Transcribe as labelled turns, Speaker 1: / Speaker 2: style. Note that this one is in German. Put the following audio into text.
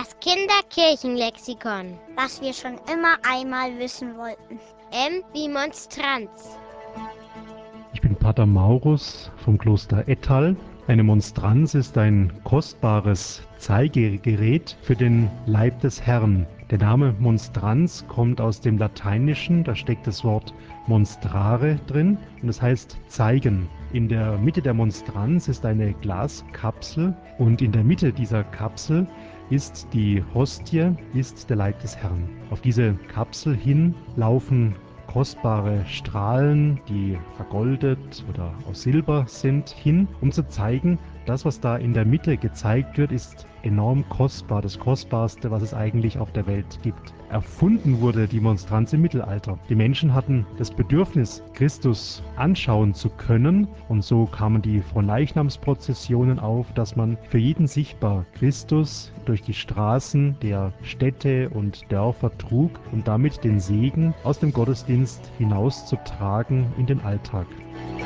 Speaker 1: Das Kinderkirchenlexikon.
Speaker 2: Was wir schon immer einmal wissen wollten.
Speaker 1: M wie Monstranz.
Speaker 3: Ich bin Pater Maurus vom Kloster Ettal. Eine Monstranz ist ein kostbares Zeigegerät für den Leib des Herrn. Der Name Monstranz kommt aus dem Lateinischen, da steckt das Wort monstrare drin und das heißt zeigen. In der Mitte der Monstranz ist eine Glaskapsel und in der Mitte dieser Kapsel ist die Hostie, ist der Leib des Herrn. Auf diese Kapsel hin laufen kostbare Strahlen, die vergoldet oder aus Silber sind, hin, um zu zeigen, das, was da in der Mitte gezeigt wird, ist enorm kostbar, das Kostbarste, was es eigentlich auf der Welt gibt. Erfunden wurde die Monstranz im Mittelalter. Die Menschen hatten das Bedürfnis, Christus anschauen zu können, und so kamen die Fronleichnamsprozessionen auf, dass man für jeden sichtbar Christus durch die Straßen der Städte und Dörfer trug, um damit den Segen aus dem Gottesdienst hinauszutragen in den Alltag.